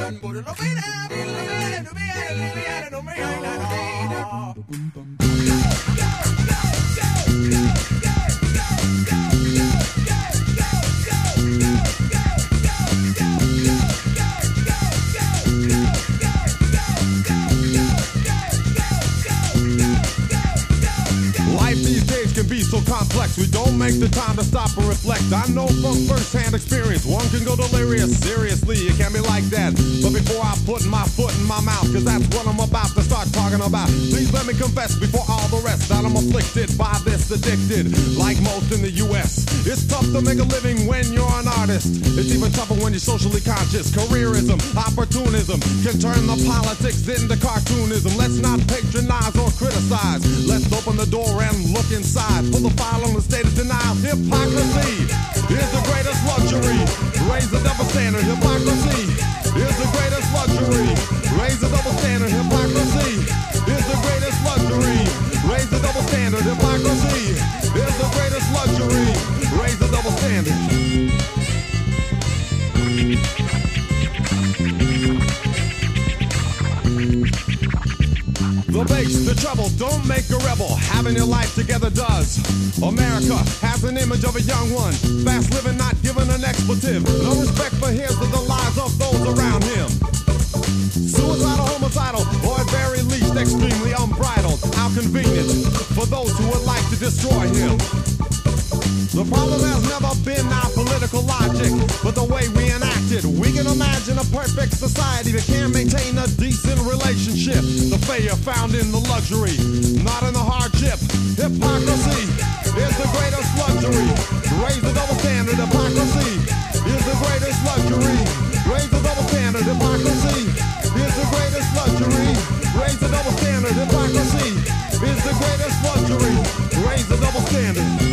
We don't make the time to stop and reflect. I know from first-hand experience, one can go delirious. Seriously, it can be like that. But before I put my foot in my mouth, cause that's what I'm about to start talking about, please let me confess before all the rest that I'm afflicted by this addicted. Like most in the US, it's tough to make a living when you're an artist. It's even tougher when you're socially conscious. Careerism, opportunism can turn the politics into cartoonism. Let's not patronize or criticize. Let's open the door and look inside. Pull the file on the state of denial. Hypocrisy is the greatest luxury. Raise the double standard. Hypocrisy is the greatest luxury. Raise the double standard. Hypocrisy is the greatest luxury. Raise the double standard. Hypocrisy is the greatest luxury. Raise the double standard. The bass, the treble, don't make a rebel. Having your life together does. America has an image of a young one. Fast living, not given an expletive. No respect for his or the lives of those around him. Suicidal, homicidal, or at very least extremely unbridled. How convenient for those who would like to destroy him. The problem has never been our political logic, but the way we enact it. We can imagine a perfect society that can maintain a decent relationship. The failure found in the luxury, not in the hardship. Hypocrisy is the greatest luxury. Raise the double standard. Hypocrisy is the greatest luxury. Raise the double standard. Hypocrisy is the greatest luxury. Raise the double standard. Hypocrisy is the greatest luxury. Raise the double standard.